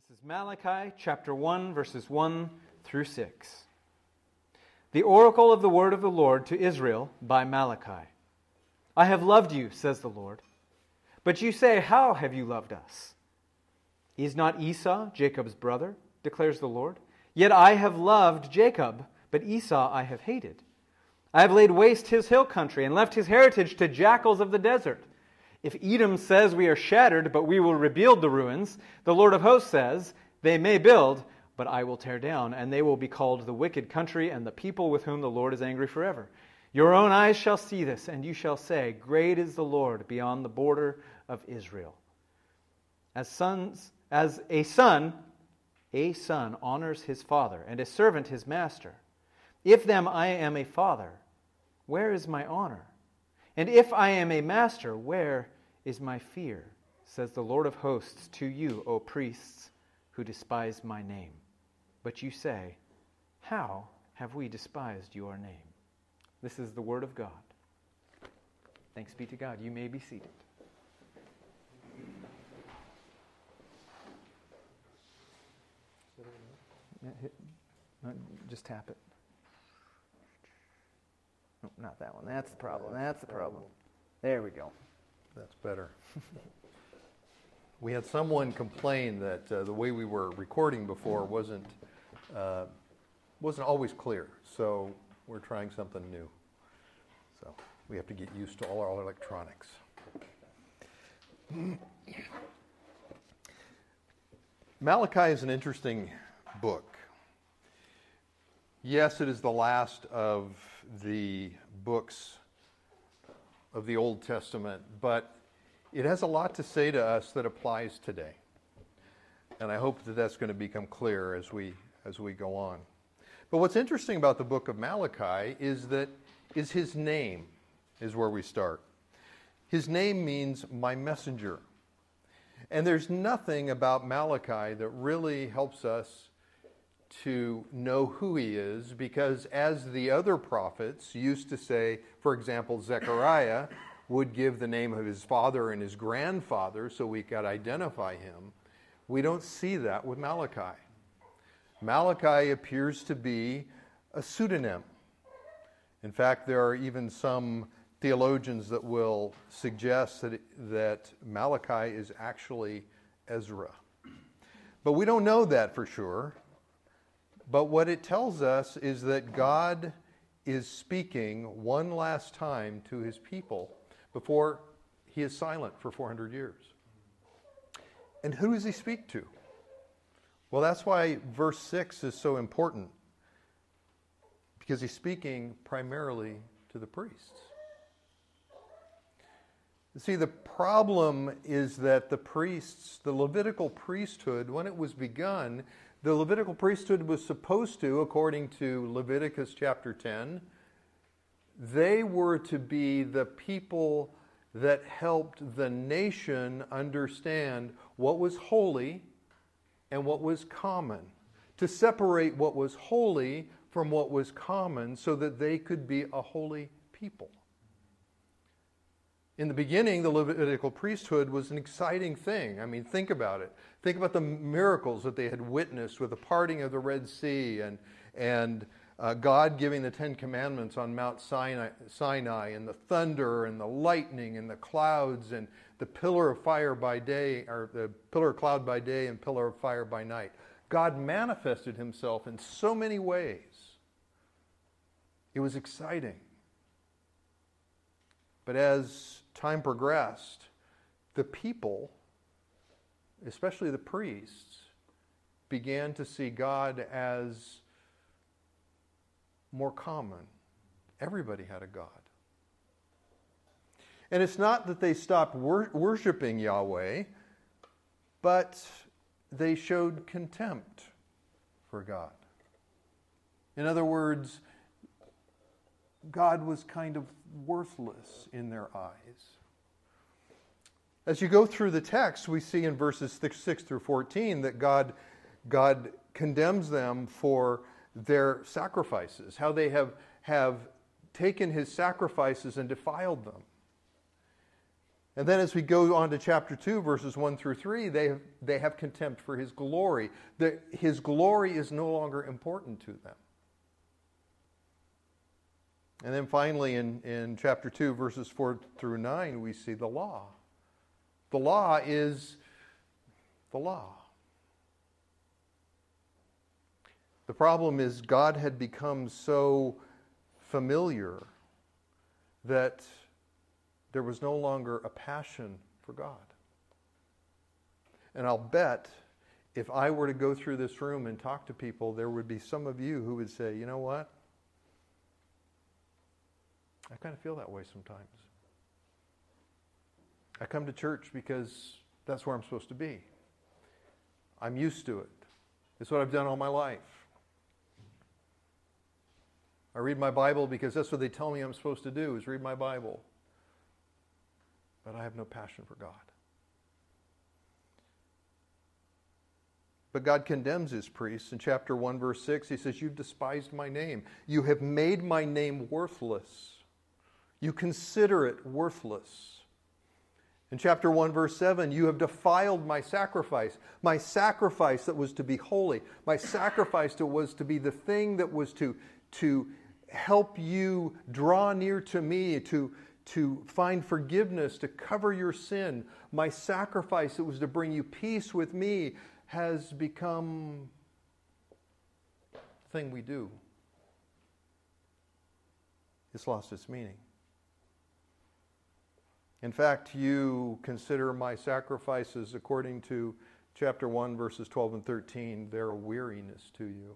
This is Malachi chapter 1, verses 1 through 6. The oracle of the word of the Lord to Israel by Malachi. I have loved you, says the Lord. But you say, how have you loved us? Is not Esau Jacob's brother, declares the Lord? Yet I have loved Jacob, but Esau I have hated. I have laid waste his hill country and left his heritage to jackals of the desert. If Edom says we are shattered, but we will rebuild the ruins, the Lord of hosts says, they may build, but I will tear down, and they will be called the wicked country and the people with whom the Lord is angry forever. Your own eyes shall see this, and you shall say, great is the Lord beyond the border of Israel. As a son honors his father, and a servant his master. If then I am a father, where is my honor? And if I am a master, where is my fear? Says the Lord of hosts to you, O priests, who despise my name. But you say, how have we despised your name? This is the word of God. Thanks be to God. You may be seated. Just tap it. No, not that one. That's the problem. That's the problem. There we go. That's better. We had someone complain that the way we were recording before wasn't always clear. So we're trying something new. So we have to get used to all our electronics. Malachi is an interesting book. Yes, it is the last of the books of the Old Testament, but it has a lot to say to us that applies today. And I hope that that's going to become clear as we go on. But what's interesting about the book of Malachi is his name is where we start. His name means my messenger. And there's nothing about Malachi that really helps us to know who he is, because as the other prophets used to say, for example, Zechariah would give the name of his father and his grandfather so we could identify him. We don't see that with Malachi. Malachi appears to be a pseudonym. In fact, there are even some theologians that will suggest that Malachi is actually Ezra. But we don't know that for sure. But what it tells us is that God is speaking one last time to his people before he is silent for 400 years. And who does he speak to? Well, that's why verse 6 is so important. Because he's speaking primarily to the priests. See, the problem is that the priests, the Levitical priesthood, when it was begun, the Levitical priesthood was supposed to, according to Leviticus chapter 10, they were to be the people that helped the nation understand what was holy and what was common, to separate what was holy from what was common so that they could be a holy people. In the beginning, the Levitical priesthood was an exciting thing. I mean, think about it. Think about the miracles that they had witnessed with the parting of the Red Sea and God giving the Ten Commandments on Mount Sinai, and the thunder and the lightning and the clouds and the pillar of fire by day, or the pillar of cloud by day and pillar of fire by night. God manifested himself in so many ways. It was exciting. But as time progressed, the people, especially the priests, began to see God as more common. Everybody had a God. And it's not that they stopped worshiping Yahweh, but they showed contempt for God. In other words, God was kind of worthless in their eyes. As you go through the text, we see in verses 6 through 14 that God condemns them for their sacrifices, how they have taken his sacrifices and defiled them. And then as we go on to chapter 2, verses 1 through 3, they have contempt for his glory. His glory is no longer important to them. And then finally in chapter 2, verses 4 through 9, we see the law. The law is the law. The problem is God had become so familiar that there was no longer a passion for God. And I'll bet if I were to go through this room and talk to people, there would be some of you who would say, you know what? I kind of feel that way sometimes. I come to church because that's where I'm supposed to be. I'm used to it. It's what I've done all my life. I read my Bible because that's what they tell me I'm supposed to do, is read my Bible. But I have no passion for God. But God condemns his priests. In chapter 1, verse 6, he says, you've despised my name. You have made my name worthless. You consider it worthless. In chapter 1, verse 7, you have defiled my sacrifice that was to be holy, my sacrifice that was to be the thing that was to help you draw near to me, to find forgiveness, to cover your sin. My sacrifice that was to bring you peace with me has become the thing we do. It's lost its meaning. In fact, you consider my sacrifices, according to chapter 1, verses 12 and 13, they're a weariness to you.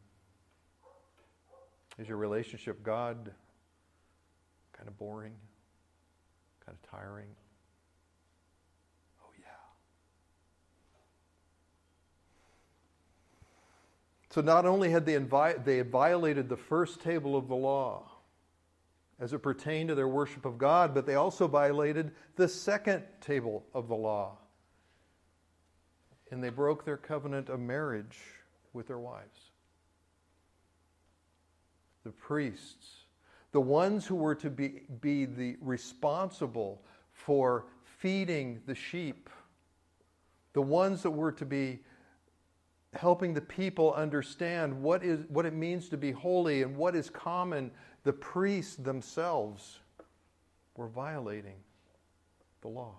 Is your relationship with God kind of boring? Kind of tiring? Oh, yeah. So not only had they had violated the first table of the law as it pertained to their worship of God, but they also violated the second table of the law. And they broke their covenant of marriage with their wives. The priests, the ones who were to be the responsible for feeding the sheep, the ones that were to be helping the people understand what it means to be holy and what is common, the priests themselves were violating the law.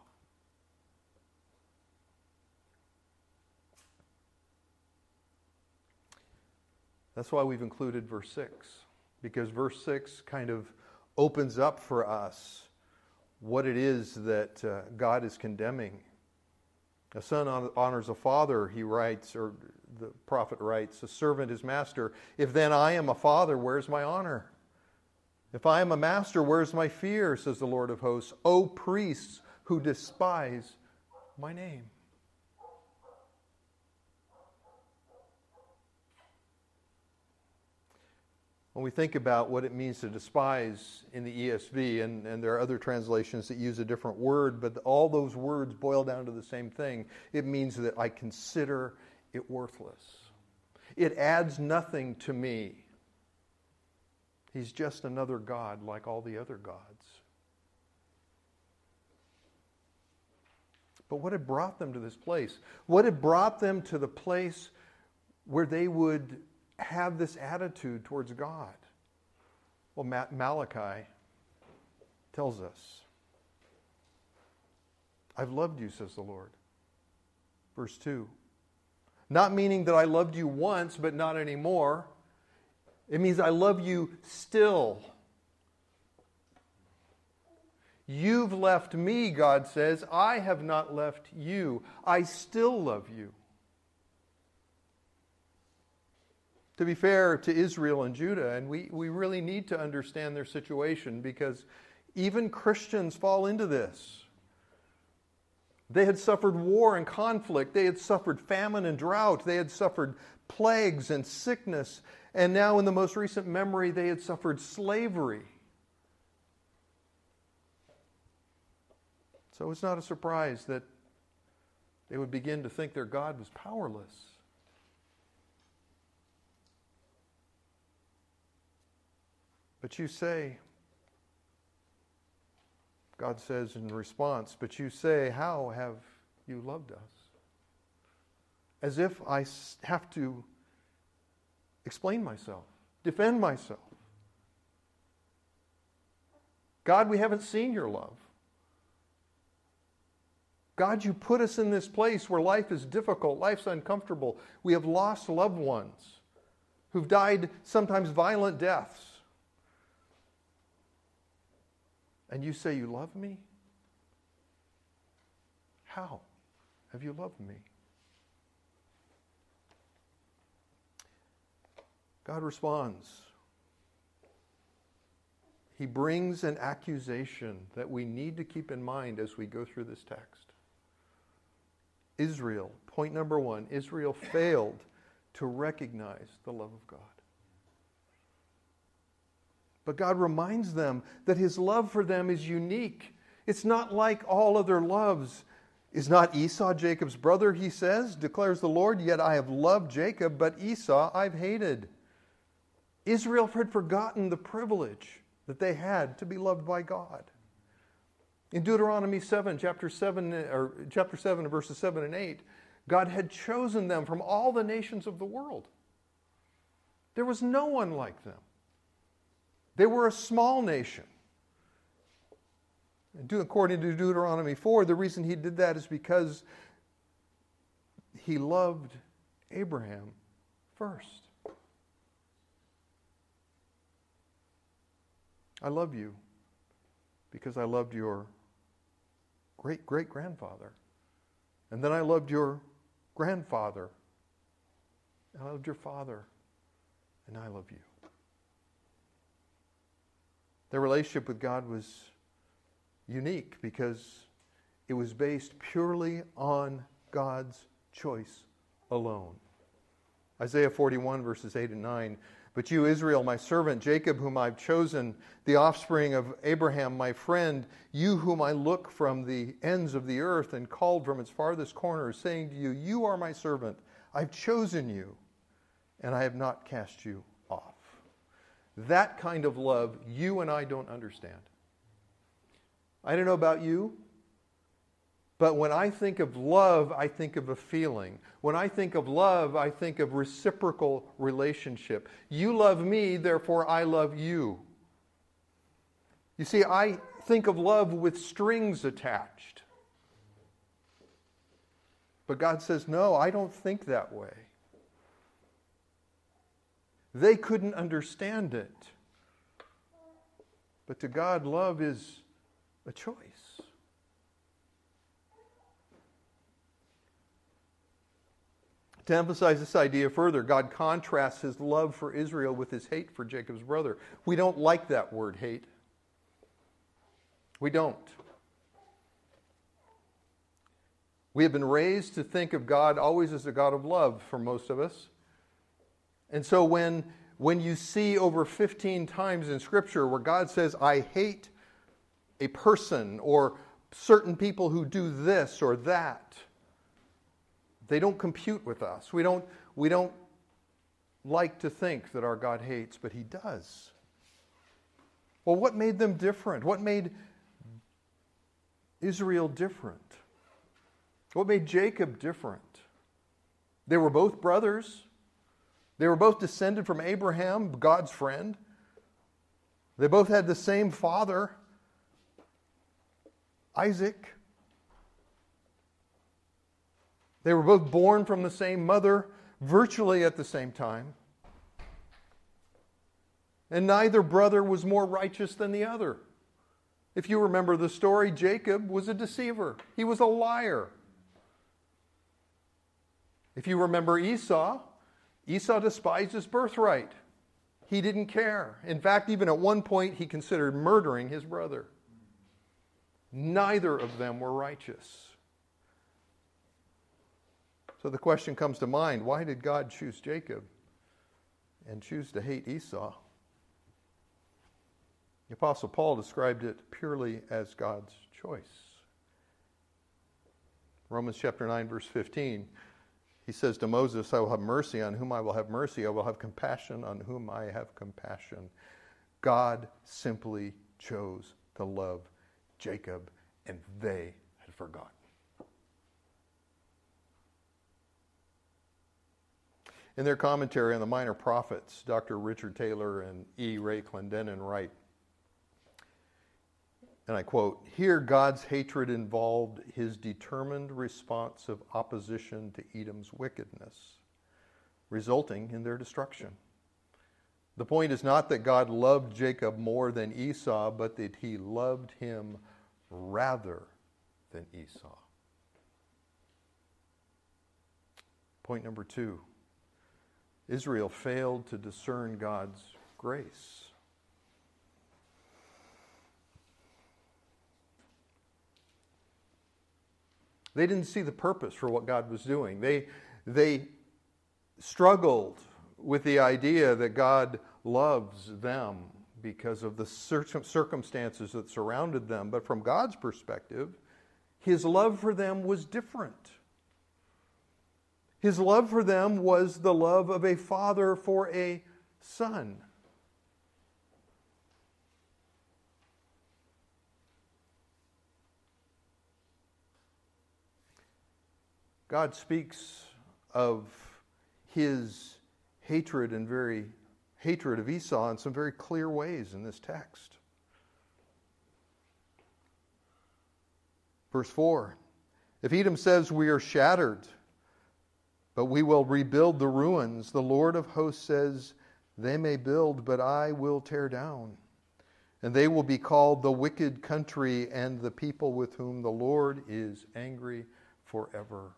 That's why we've included verse 6, because verse 6 kind of opens up for us what it is that God is condemning. A son honors a father, he writes, or the prophet writes, a servant his master. If then I am a father, where's my honor? If I am a master, where's my fear, says the Lord of hosts, O priests who despise my name. When we think about what it means to despise in the ESV, and there are other translations that use a different word, but all those words boil down to the same thing. It means that I consider it worthless. It adds nothing to me. He's just another god like all the other gods. But what had brought them to this place? What had brought them to the place where they would have this attitude towards God? Well, Malachi tells us, I've loved you, says the Lord. Verse 2. Not meaning that I loved you once, but not anymore. It means I love you still. You've left me, God says. I have not left you. I still love you. To be fair to Israel and Judah, and we really need to understand their situation, because even Christians fall into this. They had suffered war and conflict. They had suffered famine and drought. They had suffered plagues and sickness. And now in the most recent memory, they had suffered slavery. So it's not a surprise that they would begin to think their God was powerless. But you say, God says in response, but you say, how have you loved us? As if I have to explain myself, defend myself. God, we haven't seen your love. God, you put us in this place where life is difficult, life's uncomfortable. We have lost loved ones who've died sometimes violent deaths. And you say you love me? How have you loved me? God responds. He brings an accusation that we need to keep in mind as we go through this text. Israel, point number one, Israel failed to recognize the love of God. But God reminds them that his love for them is unique. It's not like all other loves. Is not Esau Jacob's brother, he says, declares the Lord, yet I have loved Jacob, but Esau I've hated. Israel had forgotten the privilege that they had to be loved by God. In Deuteronomy 7, chapter 7, verses 7 and 8, God had chosen them from all the nations of the world. There was no one like them. They were a small nation. And according to Deuteronomy 4, the reason he did that is because he loved Abraham first. I love you because I loved your great-great-grandfather. And then I loved your grandfather. And I loved your father. And I love you. Their relationship with God was unique because it was based purely on God's choice alone. Isaiah 41, verses 8 and 9. But you, Israel, my servant, Jacob, whom I've chosen, the offspring of Abraham, my friend, you whom I look from the ends of the earth and called from its farthest corners, saying to you, you are my servant. I've chosen you, and I have not cast you off. That kind of love you and I don't understand. I don't know about you, but when I think of love, I think of a feeling. When I think of love, I think of reciprocal relationship. You love me, therefore I love you. You see, I think of love with strings attached. But God says, no, I don't think that way. They couldn't understand it. But to God, love is a choice. To emphasize this idea further, God contrasts his love for Israel with his hate for Jacob's brother. We don't like that word, hate. We don't. We have been raised to think of God always as a God of love for most of us. And so when you see over 15 times in Scripture where God says, I hate a person or certain people who do this or that, they don't compute with us. We don't like to think that our God hates, but he does. Well, what made them different? What made Israel different? What made Jacob different? They were both brothers. They were both descended from Abraham, God's friend. They both had the same father, Isaac. They were both born from the same mother, virtually at the same time. And neither brother was more righteous than the other. If you remember the story, Jacob was a deceiver. He was a liar. If you remember Esau despised his birthright. He didn't care. In fact, even at one point, he considered murdering his brother. Neither of them were righteous. So the question comes to mind, why did God choose Jacob and choose to hate Esau? The Apostle Paul described it purely as God's choice. Romans chapter 9, verse 15, he says to Moses, I will have mercy on whom I will have mercy. I will have compassion on whom I have compassion. God simply chose to love Jacob, and they had forgotten. In their commentary on the Minor Prophets, Dr. Richard Taylor and E. Ray Clendenin write, and I quote, "Here God's hatred involved his determined response of opposition to Edom's wickedness, resulting in their destruction. The point is not that God loved Jacob more than Esau, but that he loved him rather than Esau." Point number 2, Israel failed to discern God's grace. They didn't see the purpose for what God was doing. They struggled with the idea that God loves them because of the circumstances that surrounded them. But from God's perspective, his love for them was different. His love for them was the love of a father for a son. God speaks of his hatred of Esau in some very clear ways in this text. Verse 4, "If Edom says, 'We are shattered, but we will rebuild the ruins,' the Lord of hosts says, 'They may build, but I will tear down. And they will be called the wicked country and the people with whom the Lord is angry forever.'"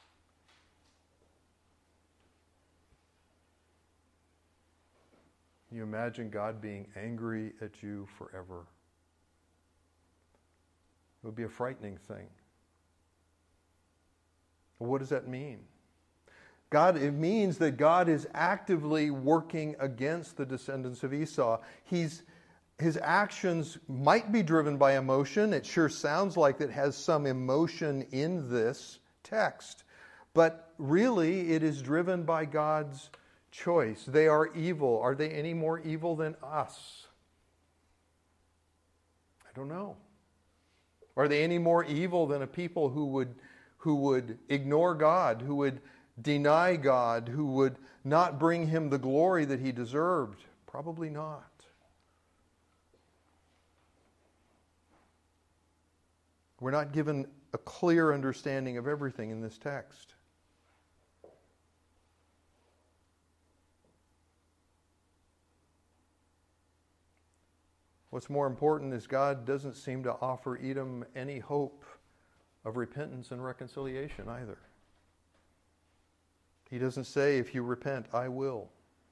Can you imagine God being angry at you forever? It would be a frightening thing. Well, what does that mean? It means that God is actively working against the descendants of Esau. His actions might be driven by emotion. It sure sounds like it has some emotion in this text. But really, it is driven by God's choice. They are evil. Are they any more evil than us? I don't know. Are they any more evil than a people who would ignore God, who would deny God, who would not bring him the glory that he deserved? Probably not. We're not given a clear understanding of everything in this text. What's more important is God doesn't seem to offer Edom any hope of repentance and reconciliation either. He doesn't say, "If you repent, I will."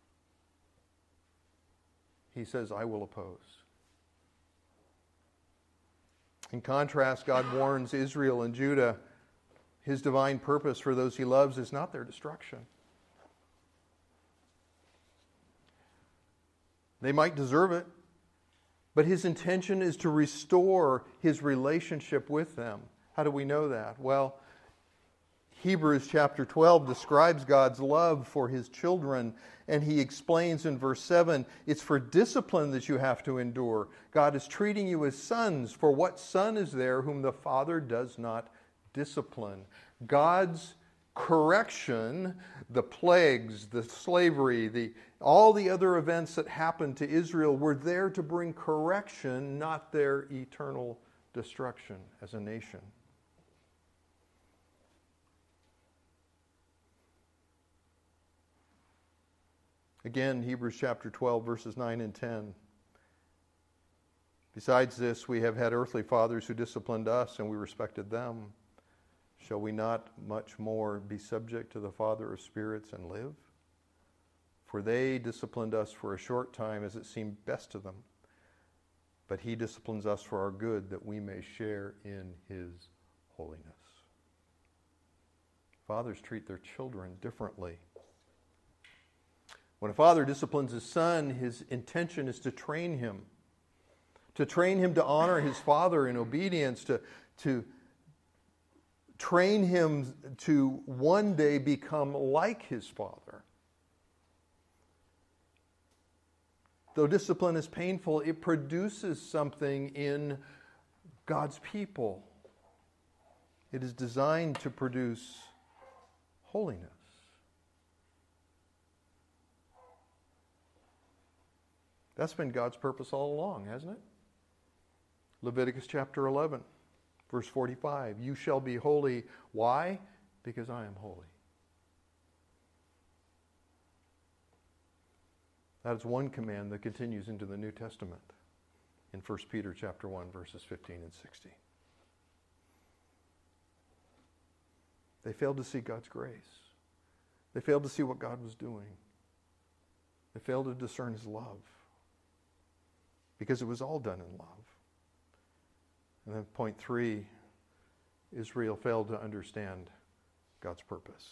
He says, "I will oppose." In contrast, God warns Israel and Judah his divine purpose for those he loves is not their destruction. They might deserve it, but his intention is to restore his relationship with them. How do we know that? Well, Hebrews chapter 12 describes God's love for his children, and he explains in verse 7, it's for discipline that you have to endure. God is treating you as sons, for what son is there whom the Father does not discipline? God's correction, the plagues, the slavery, all the other events that happened to Israel were there to bring correction, not their eternal destruction as a nation. Again, Hebrews chapter 12, verses 9 and 10. "Besides this, we have had earthly fathers who disciplined us, and we respected them. Shall we not much more be subject to the Father of spirits and live? For they disciplined us for a short time as it seemed best to them. But he disciplines us for our good, that we may share in his holiness." Fathers treat their children differently. When a father disciplines his son, his intention is to train him to honor his father in obedience, to train him to one day become like his father. Though discipline is painful, it produces something in God's people. It is designed to produce holiness. That's been God's purpose all along, hasn't it? Leviticus chapter 11, verse 45. You shall be holy. Why? Because I am holy. That is one command that continues into the New Testament in 1 Peter chapter 1, verses 15 and 16. They failed to see God's grace. They failed to see what God was doing. They failed to discern His love. Because it was all done in love. And then point 3, Israel failed to understand God's purpose.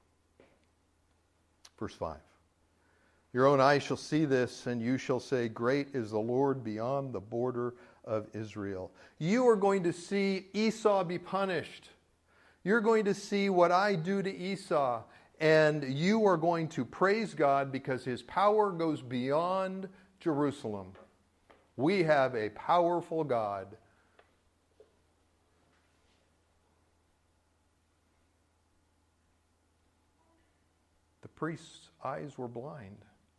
Verse 5. Your own eyes shall see this, and you shall say, great is the Lord beyond the border of Israel. You are going to see Esau be punished. You're going to see what I do to Esau, and you are going to praise God because His power goes beyond Jerusalem. We have a powerful God. The priest's eyes were blind.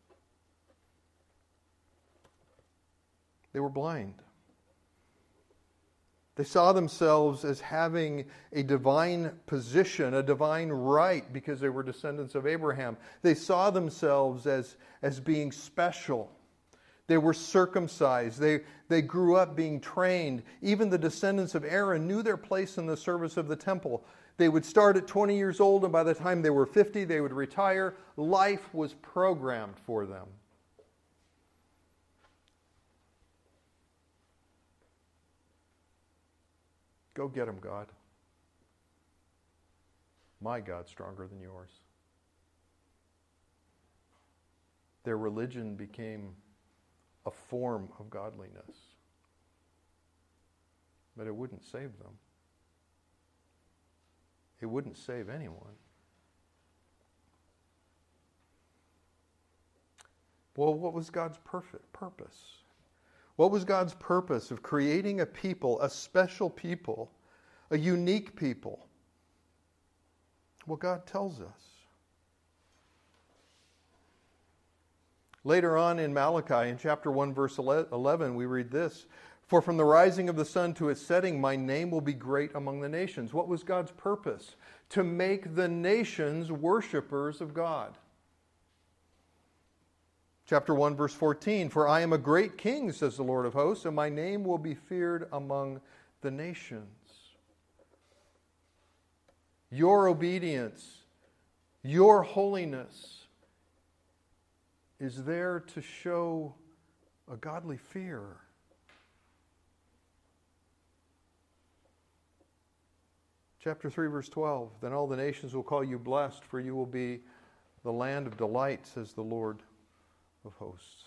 They were blind. They saw themselves as having a divine position, a divine right, because they were descendants of Abraham. They saw themselves as being special. They were circumcised. They grew up being trained. Even the descendants of Aaron knew their place in the service of the temple. They would start at 20 years old, and by the time they were 50, they would retire. Life was programmed for them. Go get them, God. My God's stronger than yours. Their religion became a form of godliness. But it wouldn't save them. It wouldn't save anyone. Well, what was God's perfect purpose? What was God's purpose of creating a people, a special people, a unique people? Well, God tells us. Later on in Malachi, in chapter 1, verse 11, we read this. For from the rising of the sun to its setting, my name will be great among the nations. What was God's purpose? To make the nations worshipers of God. Chapter 1, verse 14, for I am a great king, says the Lord of hosts, and my name will be feared among the nations. Your obedience, your holiness is there to show a godly fear. Chapter 3, verse 12, then all the nations will call you blessed, for you will be the land of delight, says the Lord of hosts.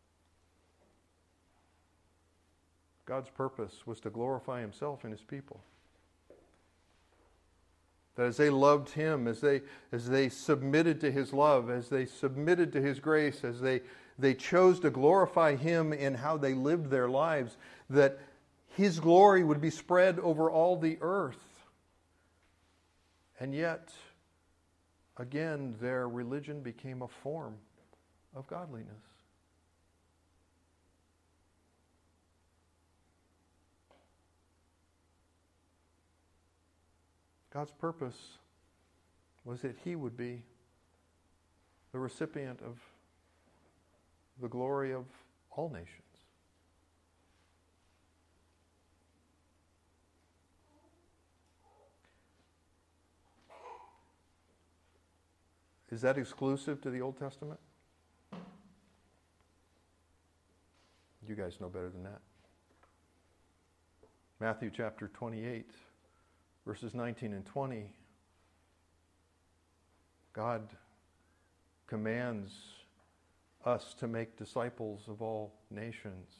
God's purpose was to glorify Himself in His people. That as they loved Him, as they submitted to His love, as they submitted to His grace, as they chose to glorify Him in how they lived their lives, that His glory would be spread over all the earth. And yet, again, their religion became a form of godliness. God's purpose was that He would be the recipient of the glory of all nations. Is that exclusive to the Old Testament? You guys know better than that. Matthew chapter 28, verses 19 and 20. God commands us to make disciples of all nations.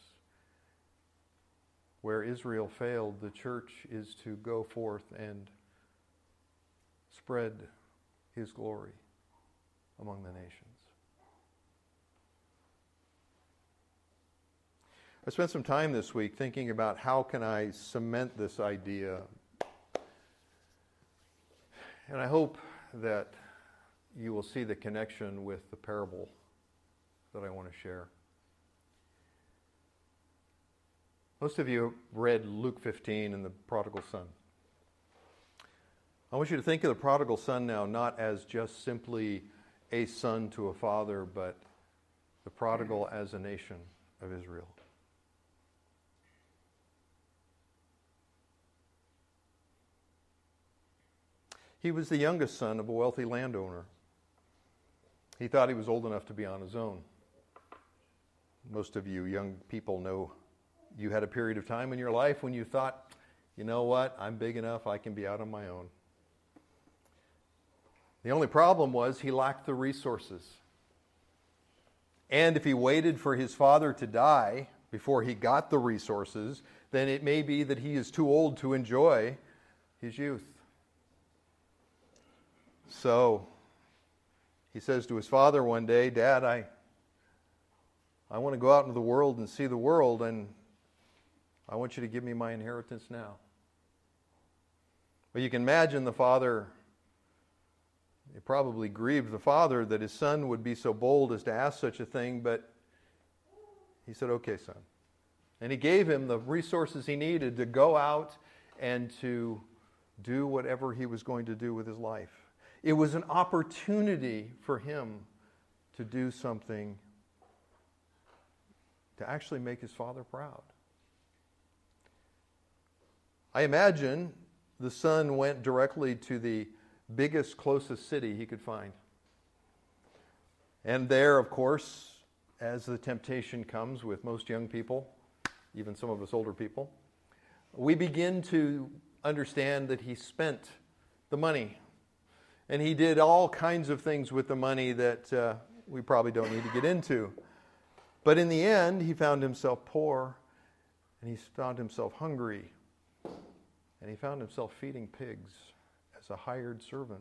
Where Israel failed, the church is to go forth and spread His glory among the nations. I spent some time this week thinking about how can I cement this idea. And I hope that you will see the connection with the parable that I want to share. Most of you read Luke 15 and the prodigal son. I want you to think of the prodigal son now not as just simply a son to a father, but the prodigal as a nation of Israel. He was the youngest son of a wealthy landowner. He thought he was old enough to be on his own. Most of you young people know you had a period of time in your life when you thought, you know what, I'm big enough, I can be out on my own. The only problem was he lacked the resources. And if he waited for his father to die before he got the resources, then it may be that he is too old to enjoy his youth. So he says to his father one day, Dad, I want to go out into the world and see the world, and I want you to give me my inheritance now. Well, you can imagine the father, it probably grieved the father that his son would be so bold as to ask such a thing, but he said, okay, son. And he gave him the resources he needed to go out and to do whatever he was going to do with his life. It was an opportunity for him to do something to actually make his father proud. I imagine the son went directly to the biggest, closest city he could find. And there, of course, as the temptation comes with most young people, even some of us older people, we begin to understand that he spent the money. And he did all kinds of things with the money that we probably don't need to get into. But in the end, he found himself poor, and he found himself hungry, and he found himself feeding pigs as a hired servant.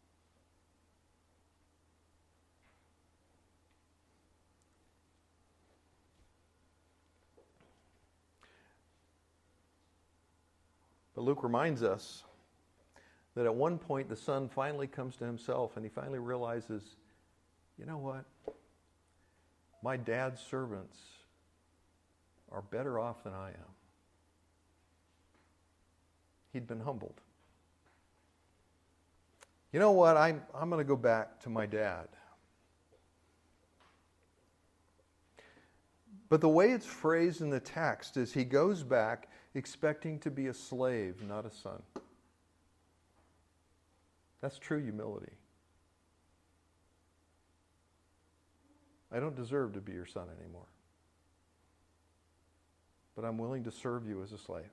But Luke reminds us that at one point the son finally comes to himself and he finally realizes, you know what? My dad's servants are better off than I am. He'd been humbled. You know what? I'm going to go back to my dad. But the way it's phrased in the text is he goes back expecting to be a slave, not a son. That's true humility. I don't deserve to be your son anymore. But I'm willing to serve you as a slave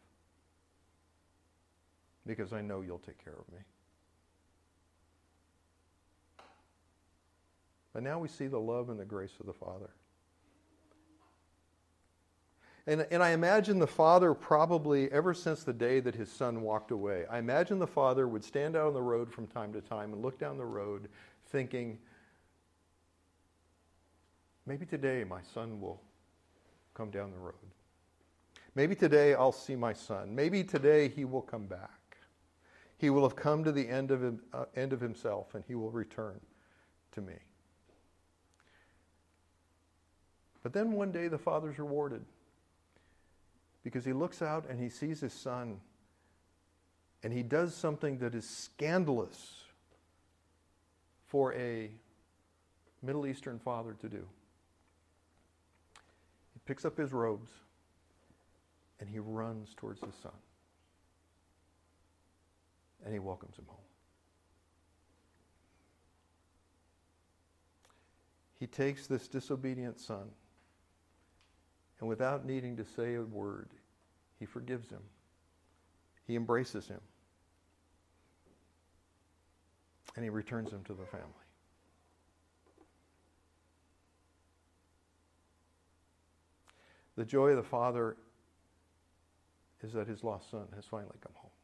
because I know you'll take care of me. But now we see the love and the grace of the Father. And I imagine the father probably, ever since the day that his son walked away, I imagine the father would stand out on the road from time to time and look down the road thinking, maybe today my son will come down the road. Maybe today I'll see my son. Maybe today he will come back. He will have come to the end of himself and he will return to me. But then one day the father's rewarded. Because he looks out and he sees his son and he does something that is scandalous for a Middle Eastern father to do. He picks up his robes and he runs towards his son. And he welcomes him home. He takes this disobedient son, and without needing to say a word, he forgives him. He embraces him. And he returns him to the family. The joy of the father is that his lost son has finally come home.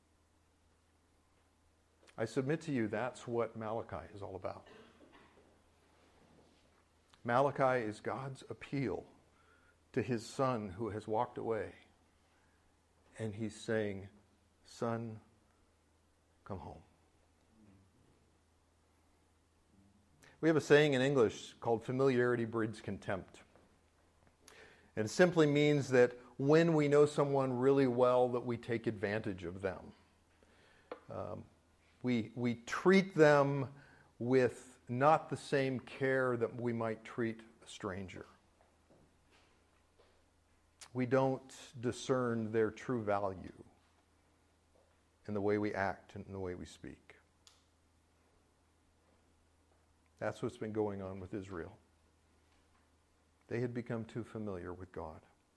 I submit to you that's what Malachi is all about. Malachi is God's appeal to his son who has walked away. And he's saying, son, come home. We have a saying in English called familiarity breeds contempt. And it simply means that when we know someone really well, that we take advantage of them. We treat them with not the same care that we might treat a stranger. We don't discern their true value in the way we act and in the way we speak. That's what's been going on with Israel. They had become too familiar with God.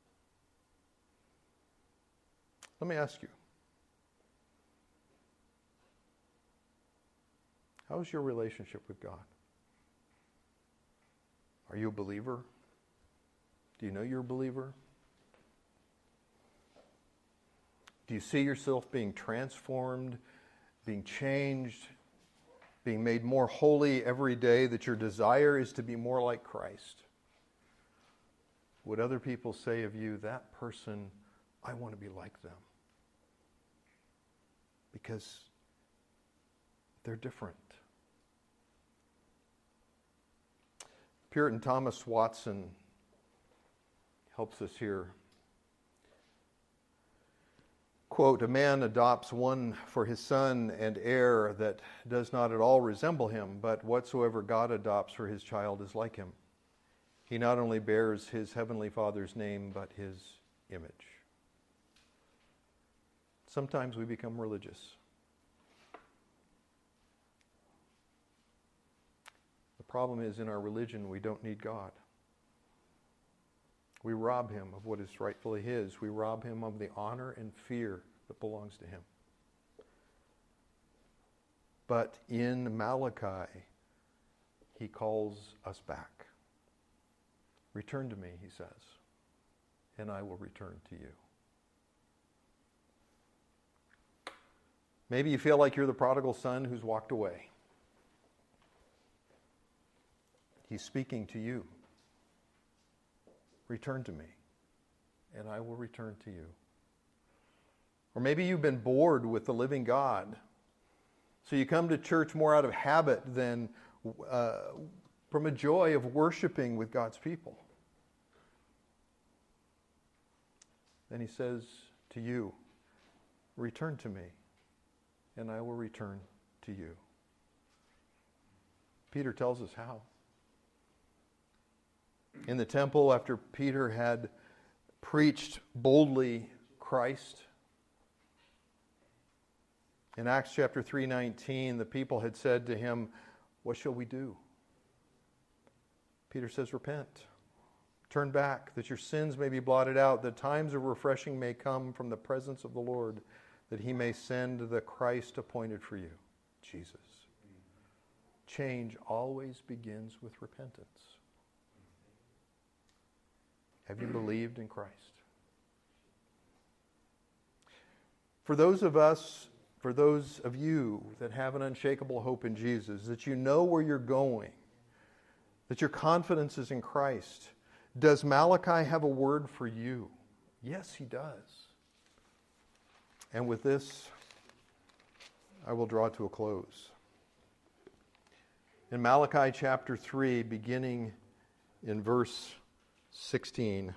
Let me ask you, how is your relationship with God? Are you a believer? Do you know you're a believer? Do you see yourself being transformed, being changed, being made more holy every day, that your desire is to be more like Christ? Would other people say of you, that person, I want to be like them? Because they're different. Puritan Thomas Watson helps us here. Quote, a man adopts one for his son and heir that does not at all resemble him, but whatsoever God adopts for his child is like him. He not only bears his heavenly Father's name, but his image. Sometimes we become religious. The problem is, in our religion, we don't need God. We rob him of what is rightfully his. We rob him of the honor and fear that belongs to him. But in Malachi, he calls us back. Return to me, he says, and I will return to you. Maybe you feel like you're the prodigal son who's walked away. He's speaking to you. Return to me, and I will return to you. Or maybe you've been bored with the living God, so you come to church more out of habit than from a joy of worshiping with God's people. Then he says to you, return to me, and I will return to you. Peter tells us how. In the temple, after Peter had preached boldly Christ, in Acts chapter 3:19, the people had said to him, what shall we do? Peter says, repent. Turn back, that your sins may be blotted out, that times of refreshing may come from the presence of the Lord, that he may send the Christ appointed for you, Jesus. Change always begins with repentance. Have you believed in Christ? For those of you that have an unshakable hope in Jesus, that you know where you're going, that your confidence is in Christ, does Malachi have a word for you? Yes, he does. And with this, I will draw to a close. In Malachi chapter 3, beginning in verse 16.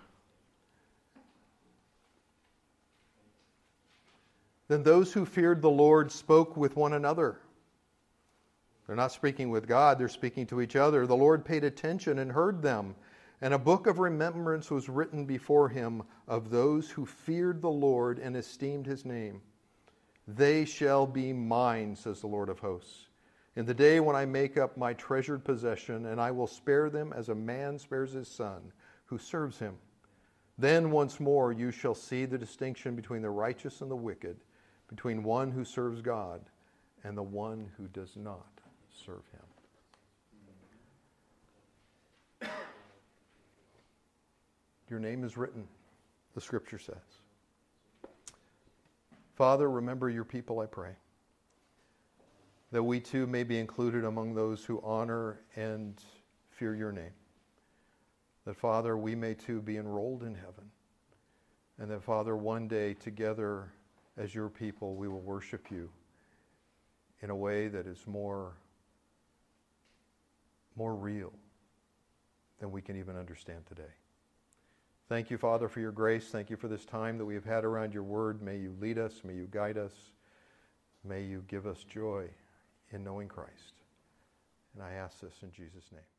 Then those who feared the Lord spoke with one another. They're not speaking with God, they're speaking to each other. The Lord paid attention and heard them, and a book of remembrance was written before him of those who feared the Lord and esteemed his name. They shall be mine, says the Lord of hosts, in the day when I make up my treasured possession, and I will spare them as a man spares his son who serves him. Then once more you shall see the distinction between the righteous and the wicked, between one who serves God and the one who does not serve him. Your name is written, the Scripture says. Father, remember your people, I pray, that we too may be included among those who honor and fear your name, that, Father, we may too be enrolled in heaven. And that, Father, one day together as your people, we will worship you in a way that is more real than we can even understand today. Thank you, Father, for your grace. Thank you for this time that we have had around your word. May you lead us. May you guide us. May you give us joy in knowing Christ. And I ask this in Jesus' name.